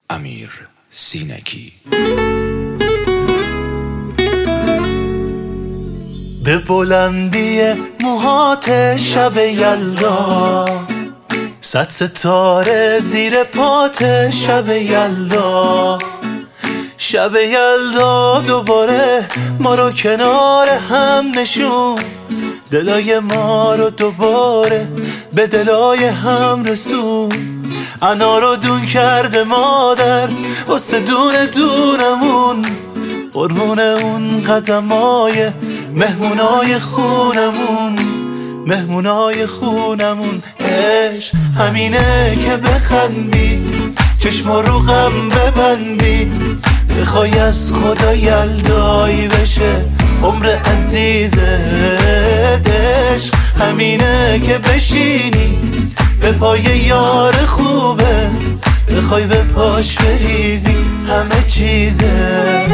امیر سینگی. به بلندی موهات شب یلدا، 100 ستاره زیر پات شب یلدا. شب یلدا دوباره ما رو کنار هم نشون، دلای ما رو دوباره به دلای هم رسون. انا رو دون کرده مادر واسه دونمون، قربون اون قدمای مهمونای خونمون، مهمونای خونمون. عشق همینه که بخندی، چشم رو غم ببندی، بخوای از خدا یلدایی بشه عمر عزیزت. عشق همینه که بشینی به پای یار خوبه، بخوای به پاش بریزی همه چیزه.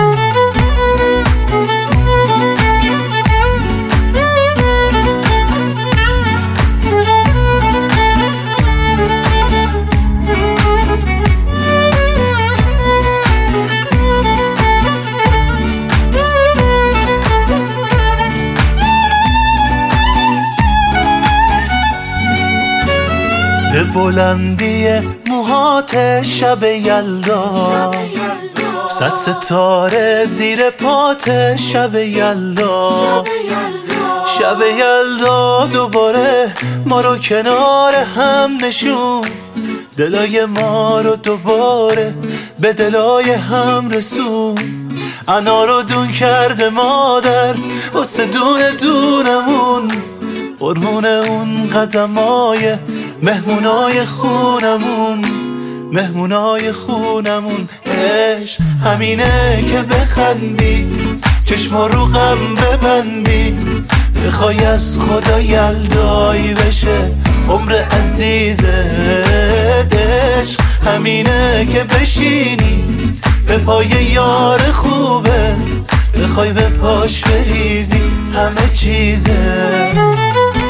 به بلندی موهات شب یلدا، 100 ستاره زیر پات شب یلدا. شب یلدا دوباره ما رو کنار هم نشون، دلای ما رو دوباره به دلای هم رسون. انا رو دون کرده مادر واسه دونمون، قربون اون قدمای مهمونای خونمون، مهمونای خونمون. عشق همینه که بخندی، چشم رو غم ببندی، بخوای از خدا یلدایی بشه عمر عزیزت. عشق همینه که بشینی به پای یار خوبه، بخوای به پاش بریزی همه چیزه.